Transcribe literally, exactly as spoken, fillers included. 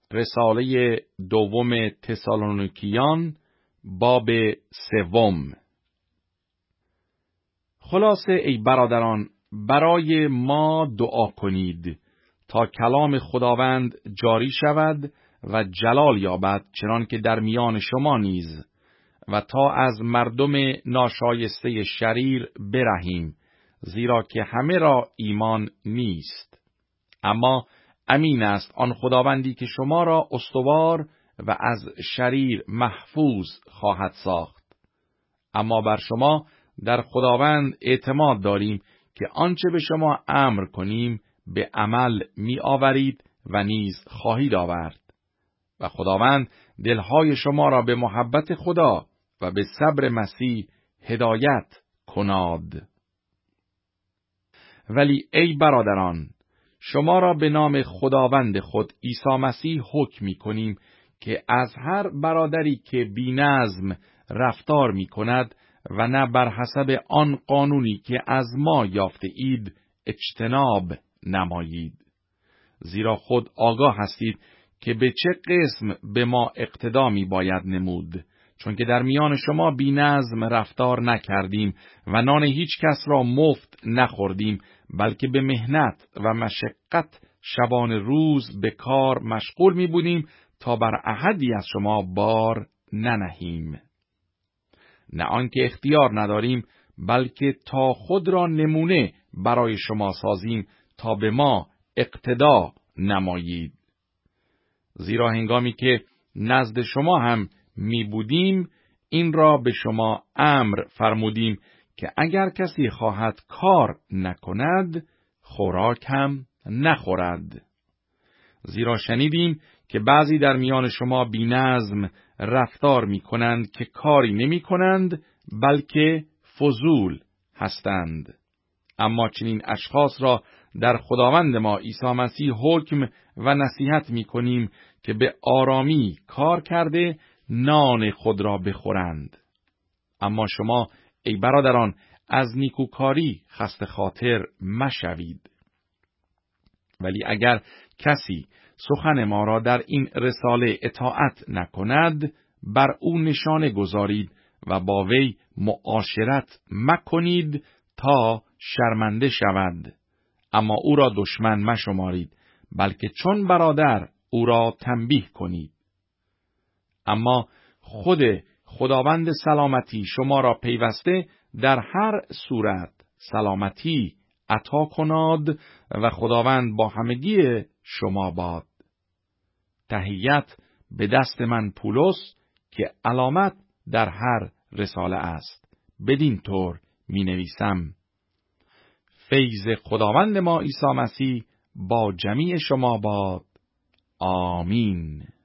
رساله دوم تسالونیکیان باب سوم. خلاصه ای برادران، برای ما دعا کنید تا کلام خداوند جاری شود و جلال یابد، چنان که در میان شما نیز، و تا از مردم ناشایسته شریر برهیم، زیرا که همه را ایمان نیست. اما امین است آن خداوندی که شما را استوار و از شریر محفوظ خواهد ساخت. اما بر شما در خداوند اعتماد داریم که آنچه به شما امر کنیم به عمل می آورید و نیز خواهید آورد. و خداوند دلهای شما را به محبت خدا و به صبر مسیح هدایت کناد. ولی ای برادران، شما را به نام خداوند خود عیسی مسیح حکم می کنیم که از هر برادری که بی‌نظم رفتار می کند و نه بر حسب آن قانونی که از ما یافته اید اجتناب نمایید. زیرا خود آگاه هستید که به چه قسم به ما اقتدا می باید نمود، چون که در میان شما بی‌نظم رفتار نکردیم و نان هیچ کس را مفت نخوردیم، بلکه به مهنت و مشقت شبان روز به کار مشغول می بودیم تا بر احدی از شما بار ننهیم. نه آنکه اختیار نداریم، بلکه تا خود را نمونه برای شما سازیم تا به ما اقتدا نمایید. زیرا هنگامی که نزد شما هم می بودیم، این را به شما امر فرمودیم که اگر کسی خواهد کار نکند، خوراک هم نخورد. زیرا شنیدیم که بعضی در میان شما بی‌نظم رفتار می کنند که کاری نمی کنند، بلکه فضول هستند. اما چنین اشخاص را در خداوند ما عیسی مسیح حکم و نصیحت می کنیم که به آرامی کار کرده نان خود را بخورند. اما شما ای برادران از نیکوکاری خسته خاطر مشوید. ولی اگر کسی سخن ما را در این رساله اطاعت نکند، بر او نشانه گذارید و با وی معاشرت مکنید تا شرمنده شود. اما او را دشمن مشمارید، بلکه چون برادر او را تنبیه کنید. اما خود خداوند سلامتی شما را پیوسته در هر صورت سلامتی عطا کناد و خداوند با همگی شما باد. تحیت به دست من پولس که علامت در هر رساله است. بدین طور می نویسم: فیض خداوند ما عیسی مسیح با جمیع شما باد. آمین.